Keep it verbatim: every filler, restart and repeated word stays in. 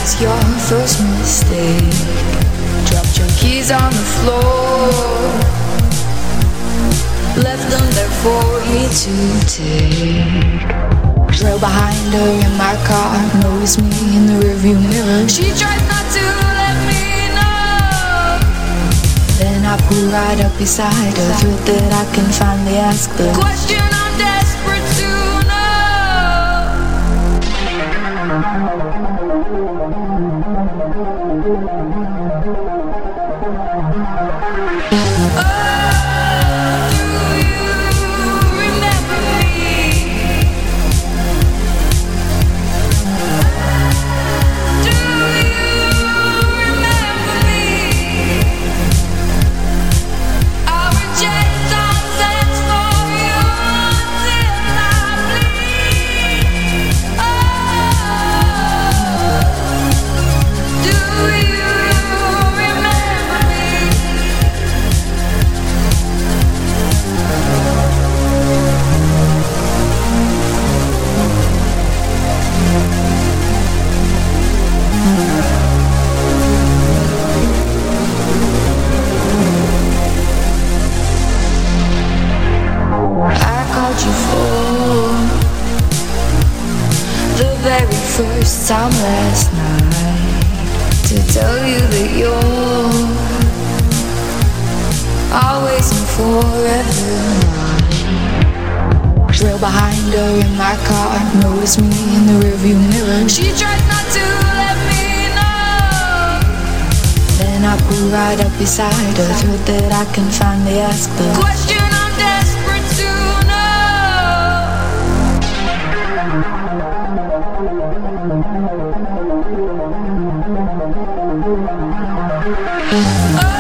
your first mistake. Dropped your keys on the floor, left them there for me to take. Trail behind her in my car, noticed me in the rearview mirror. She tries not to let me know. Then I pull right up beside her, thrilled that I can finally ask the question I'm desperate to know. Oh, first time last night to tell you that you're always and forever mine. Trail behind her in my car, noticed me in the rearview mirror. She tries not to let me know. Then I pull right up beside her, thrilled that I can finally ask the question I'm desperate to know. Oh,